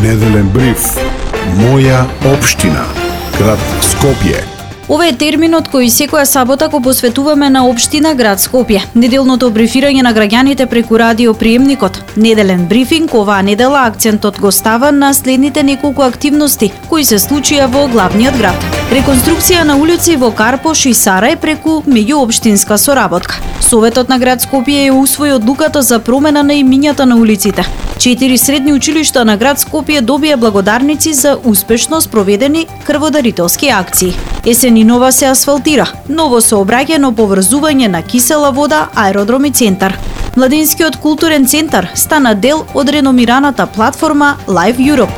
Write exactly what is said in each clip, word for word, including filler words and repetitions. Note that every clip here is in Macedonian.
Неделен бриф. Моја општина. Град Скопје. Ова е терминот кој секоја сабота го посветуваме на општина град Скопје. Неделното брифирање на граѓаните преку радиоприемникот. Неделен брифинг оваа недела акцентот го става на следните неколку активности кои се случија во главниот град. Реконструкција на улици во Карпош и Сарај преку меѓуопштинска соработка. Советот на град Скопје е усвои одлуката за промена на имињата на улиците. Четири средни училишта на град Скопје добија благодарници за успешно спроведени крводарителски акции. Есенинова се асфалтира, ново сообраќајно поврзување на кисела вода, аеродром и центар. Младинскиот културен центар стана дел од реномираната платформа Live Europe.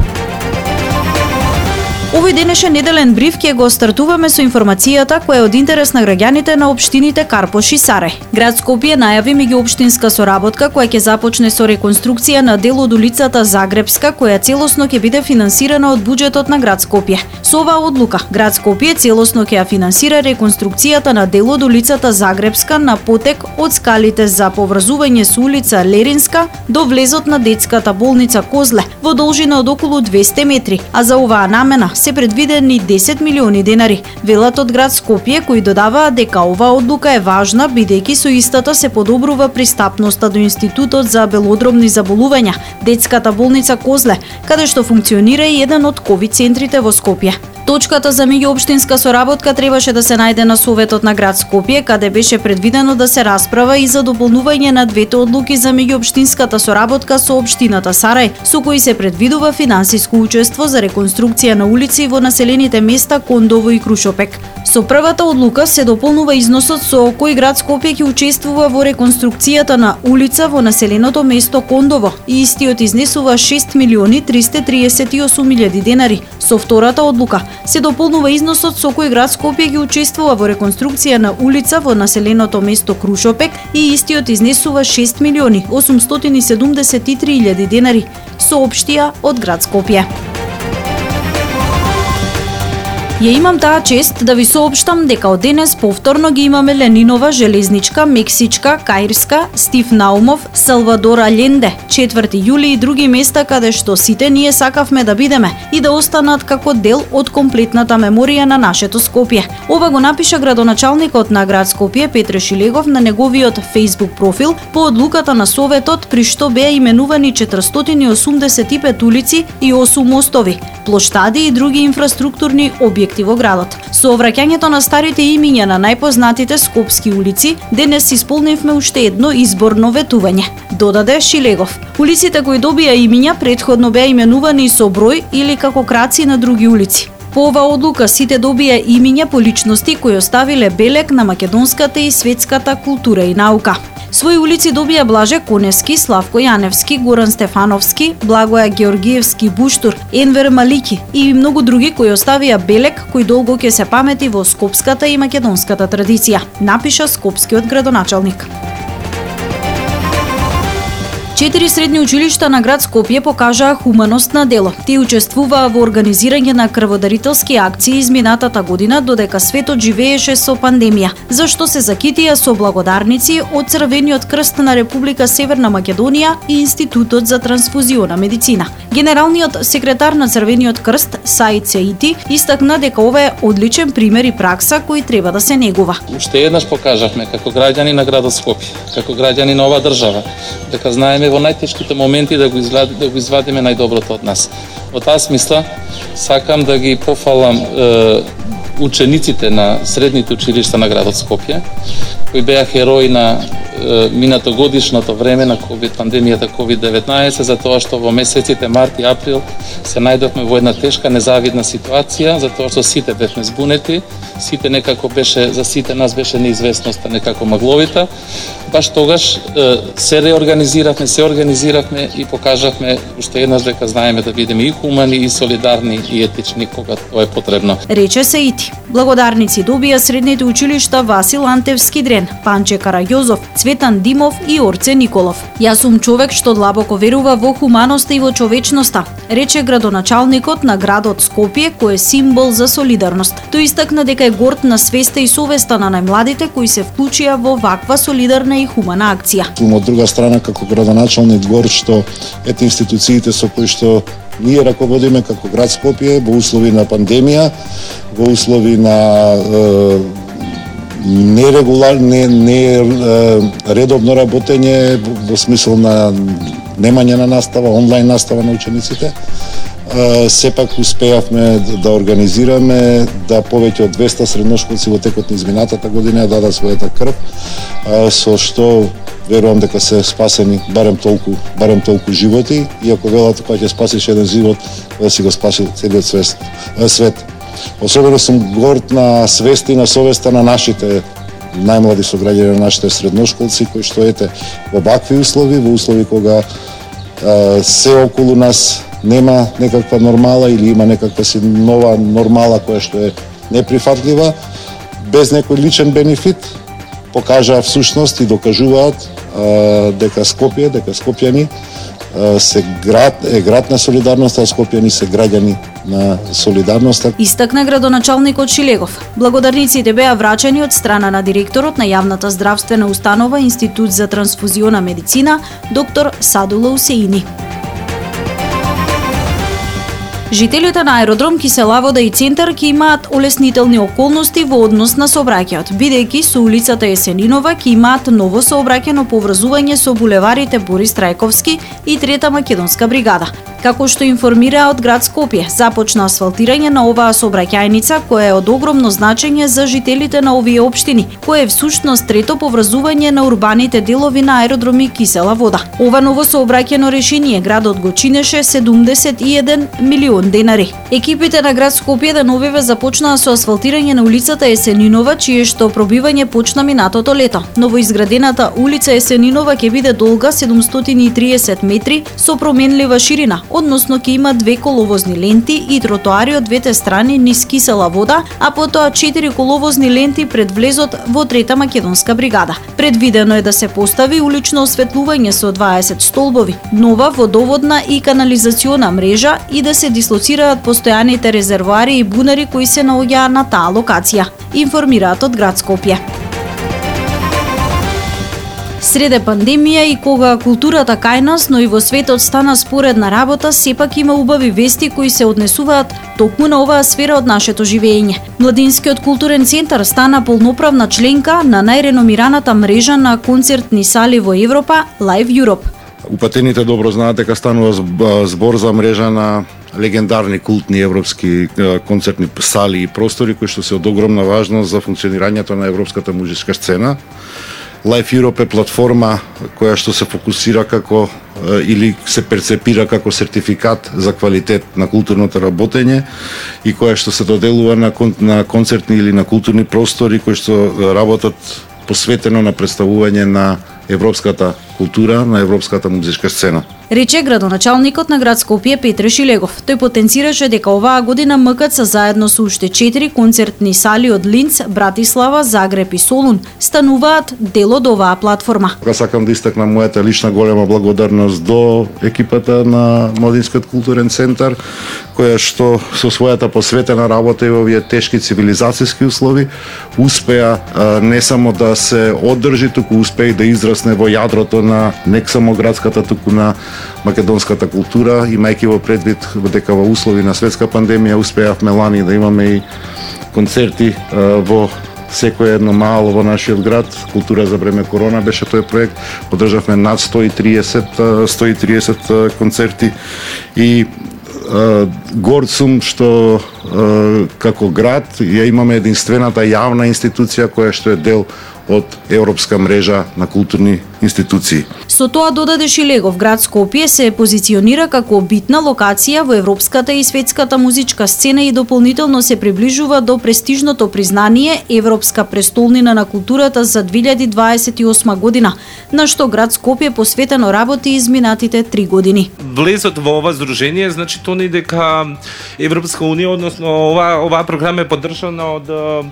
Овој денешен неделен бриф ќе го стартуваме со информацијата која е од интерес на граѓаните на општините Карпош и Сарај. Град Скопје најави меѓуопштинска соработка која ќе започне со реконструкција на дел од улицата Загребска, која целосно ќе биде финансирана од буџетот на град Скопје. Со оваа одлука, град Скопје целосно ќе ја финансира реконструкцијата на дел од улицата Загребска на потек од скалите за поврзување со улица Леринска до влезот на детската болница Козле во должина од околу двесте метри, а за оваа намена се предвидени десет милиони денари. Велат од град Скопје, кои додаваат дека оваа одлука е важна бидејќи со истата се подобрува пристапноста до Институтот за белодробни заболувања, детската болница Козле, каде што функционира и еден од ковид центрите во Скопје. Точката за меѓуопштинска соработка требаше да се најде на Советот на град Скопје, каде беше предвидено да се расправа и за дополнување на двете одлуки за меѓуопштинската соработка со општината Сарај, со кои се предвидува финансиско учество за реконструкција на улици во населените места Кондово и Крушопек. Со првата одлука се дополнува износот со кој град Скопје ќе учествува во реконструкцијата на улица во населеното место Кондово и истиот изнесува шест милиони триста триесет и осум илјади денари. Со втората одлука се дополнува износот со кој град Скопје ќе учествува во реконструкција на улица во населеното место Крушопек и истиот изнесува шест милиони осумстотини и седумдесет и три илјади денари, соопштија од град Скопје. Ја имам таа чест да ви соопштам дека од денес повторно ги имаме Ленинова, Железничка, Мексичка, Каирска, Стив Наумов, Салвадор Аленде, четврти јули и други места каде што сите ние сакавме да бидеме и да останат како дел од комплетната меморија на нашето Скопје. Ова го напиша градоначалникот на град Скопје Петре Шилегов на неговиот Facebook профил по одлуката на Советот, при што беа именувани четиристотини и осумдесет и пет улици и осум мостови, плоштади и други инфраструктурни објекти во градот. Со враќањето на старите имиња на најпознатите скопски улици, денес исполнивме уште едно изборно ветување, додаде Шилегов. Улиците кои добија имиња претходно беа именувани со број или како краци на други улици. По оваа одлука сите добија имиња по личности кои оставиле белег на македонската и светската култура и наука. Своји улици добија Блаже Коневски, Славко Јаневски, Горан Стефановски, Благоја Георгиевски Буштур, Енвер Малики и многу други кои оставија белег кој долго ќе се памети во скопската и македонската традиција, напиша скопскиот градоначалник. Четири средни училишта на град Скопје покажаа хуманост на дело. Тие учествуваа во организирање на крводарителски акции изминатата година, додека светот живееше со пандемија, зашто се закитија со благодарници од Црвениот крст на Република Северна Македонија и Институтот за трансфузиона медицина. Генералниот секретар на Црвениот крст, Саид Сеити, истакна дека ова е одличен пример и пракса кој треба да се негува. Уште еднаш покажавме како граѓани на градот Скопје, како граѓани на оваа држава, дека знаеме во најтешките моменти да го извадиме, да го извадиме најдоброто од нас. Во таа смисла сакам да ги пофалам е, учениците на средните училишта на градот Скопје, кои беа херои на е, минатогодишното време на ковид пандемијата ковид деветнаесет, за тоа што во месеците март и април се најдовме во една тешка незавидна ситуација, за тоа што сите бевме збунети, сите некако беше, за сите нас беше неизвестноста, некако магловита. Баш тогаш се реорганизиравме, се организиравме и покажавме уште еднаш дека знаеме да бидеме и хумани, и солидарни, и етични кога тоа е потребно. Рече Сеити. Благодарници добија средните училишта Васил Антевски Дрен, Панче Караѓозов, Цветан Димов и Орце Николов. Јас сум човек што длабоко верува во хуманоста и во човечноста, рече градоначалникот на градот Скопје, кој е символ за солидарност. Тој истакна дека е горд на свеста и совеста на најмладите кои се вклучија во ваква солидарна и хумана акција. Од друга страна, како градоначалник горд што ете институциите со кои што ние раководиме како град Скопје во услови на пандемија, во услови на е, нерегулар, не, не редовно работење во смисол на немање на настава, онлайн настава на учениците. Сепак успеавме да организираме да повеќе од двеста средношколци во текот на изминатата година дадат својата крв, со што верувам дека се спасени барем толку, барем толку животи, и ако велат кога ќе спасиш еден живот, да си го спасил целиот свет. свет. Особено сум горд на свеста и на совеста на нашите најмлади сограѓани, на нашите средношколци, кои што ете во вакви услови, во услови кога е, се околу нас нема некаква нормала или има некаква си нова нормала која што е неприфатлива, без некој личен бенефит, покажаа всушност и докажуваат е, дека Скопје, дека скопјани е, се град, е град на солидарноста, а скопјани се граѓани на солидарноста. Истакна градоначалникот Шилегов. Благодарниците беа врачени од страна на директорот на јавната здравствена установа Институт за трансфузиона медицина, доктор Садула Усеини. Жителите на аеродром Киселавода и Центар ќе имаат олеснителни околности во однос на сообраќајот, бидејќи со улицата Есенинова ќе имаат ново сообраќајно поврзување со булеварите Борис Трајковски и Трета македонска бригада. Како што информираа од град Скопје, започна асфалтирање на оваа сообраќајница која е од огромно значење за жителите на овие општини, која е всушност трето поврзување на урбаните делови на аеродроми Кисела Вода. Ова ново сообраќајно решение градот го чинеше седумдесет и еден милион денари. Екипите на град Скопје деновиве започнаа со асфалтирање на улицата Есенинова, чие што пробивање почна минатото лето. Новоизградената улица Есенинова ќе биде долга седумстотини и триесет метри со променлива ширина, односно ќе има две коловозни ленти и тротоари од двете страни низ Кисела Вода, а потоа четири коловозни ленти пред влезот во Трета македонска бригада. Предвидено е да се постави улично осветлување со дваесет столбови, нова водоводна и канализациона мрежа и да се дислоцираат постојаните резервоари и бунари кои се наоѓаат на таа локација, информираат од град Скопје. Среде пандемија и кога културата кај нас, но и во светот стана споредна работа, сепак има убави вести кои се однесуваат токму на оваа сфера од нашето живење. Младинскиот културен центар стана полноправна членка на најреномираната мрежа на концертни сали во Европа, Live Europe. Упатените добро знаат дека станува збор за мрежа на легендарни култни европски концертни сали и простори кои што се од огромна важност за функционирањето на европската музичка сцена. Live Europe е платформа која што се фокусира како или се перцепира како сертификат за квалитет на културното работење и која што се доделува на, кон, на концертни или на културни простори кои што работат посветено на представување на европската култура, на европската музичка сцена. Рече градоначалникот на град Скопје Петре Шилегов. Тој потенцираше дека оваа година МКЦ заедно со уште четири концертни сали од Линц, Братислава, Загреб и Солун стануваат дел од оваа платформа. Сакам да истакнам мојата лична голема благодарност до екипата на Младинскиот културен центар, која што со својата посветена работа и во овие тешки цивилизацијски услови успеа не само да се одржи, туку успеа и да израсне во јадрото на не само градската, туку на македонската култура, имајќи во предвид дека во услови на светска пандемија успеавме лани да имаме и концерти во секој едно мало во нашиот град. Култура за време корона беше тој проект. Одржавме над сто и триесет концерти и горд сум што како град ја имаме единствената јавна институција која што е дел од европска мрежа на културни институции. Со тоа додаде Шилегов, град Скопје се позиционира како битна локација во европската и светската музичка сцена и дополнително се приближува до престижното признание Европска престолнина на културата за две илјади дваесет и осма година, на што град Скопје посветено работи изминатите три години. Влезот во ова здружение значи тоа не дека Европска унија, односно ова оваа програма е поддржана од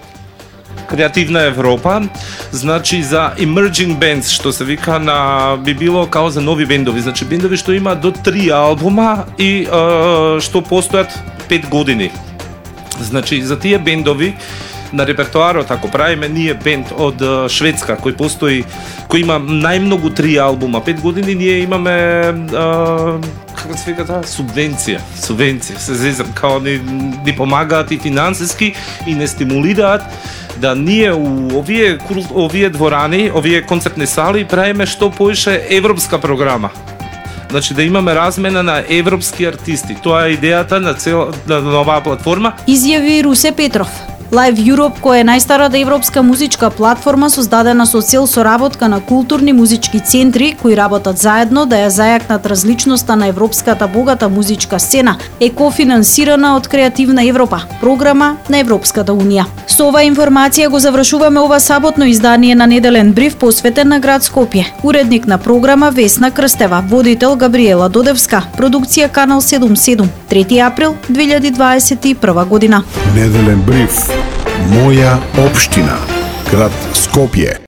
Креативна Европа, значи за emerging bands, што се вика на би било као за нови бендови, значи бендови што има до три албума и е, што постојат пет години. Значи за тие бендови на репертоарот, ако правиме ние бенд од Шведска кој постои, кој има најмногу три албума, пет години, ние имаме е, како се вика тоа, субвенција, субвенција, се зезам, као ни, ни помагаат и финансиски и не стимулираат да ние у овие овие дворани, овие концертни сали правиме што поише европска програма. Значи да имаме размена на европски артисти. Тоа е идејата на цел на оваа платформа. Изјави Русе Петров. Live Europe, која е најстарата европска музичка платформа создадена со цел соработка на културни музички центри кои работат заедно да ја зајакнат различноста на европската богата музичка сцена, е кофинансирана од Креативна Европа, програма на Европската унија. Со оваа информација го завршуваме ова саботно издание на Неделен бриф посветен на град Скопје. Уредник на програма Весна Крстева, водител Габриела Додевска, продукција Канал седумдесет и седум, трети април две илјади дваесет и прва година. Неделен бриф. Моја општина. Град Скопје.